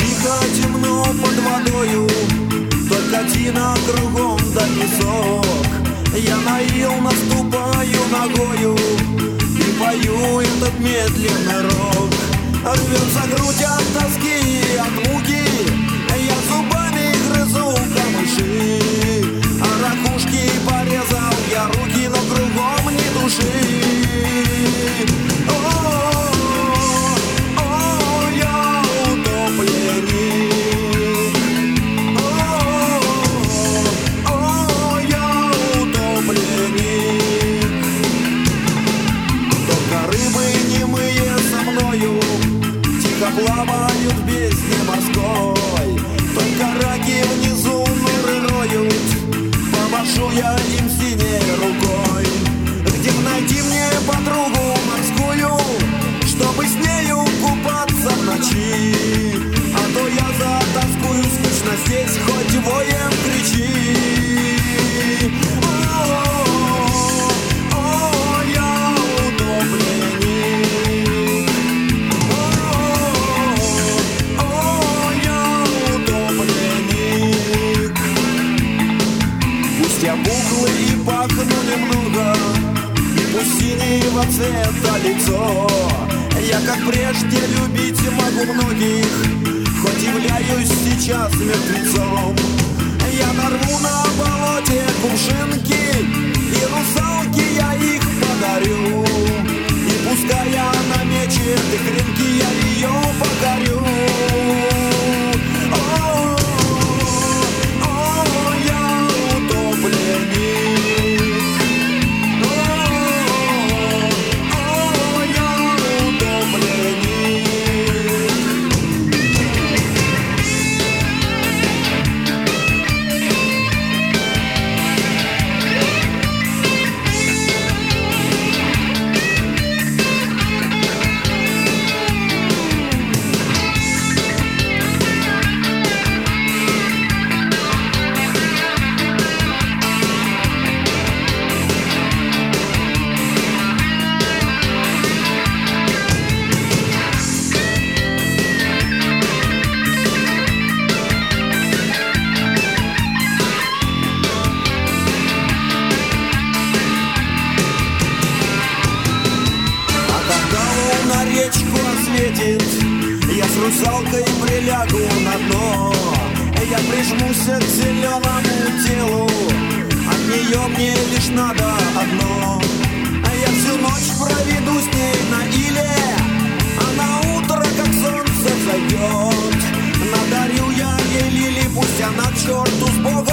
Тихо, темно под водою, только тина кругом да песок. Я на ил наступаю ногою и пою этот медленный рок. Рвется грудь от тоски и от муки, я зубами грызу камыши. А ракушки порезал я руки, но кругом ни души. Плавают в бездне морской, только раки внизу норы роют. Помашу я им синей рукой. Где б найти мне подругу морскую, чтобы с нею купаться в ночи? А то я затаскую, скучно здесь, хоть воем кричи. Я пухлый и пахну немного, и пусть синего цвета лицо. Я, как прежде, любить могу многих, хоть являюсь сейчас мертвецом. Я нарву на болоте кувшинки, и русалке я их подарю. И пускай она мечет и кринки, я ее покорю. Я с русалкой прилягу на дно, я прижмусь к зеленому телу, от нее мне лишь надо одно. Я всю ночь проведу с ней на иле, а на утро, как солнце зайдет, надарю я ей лили, пусть она к черту с Богом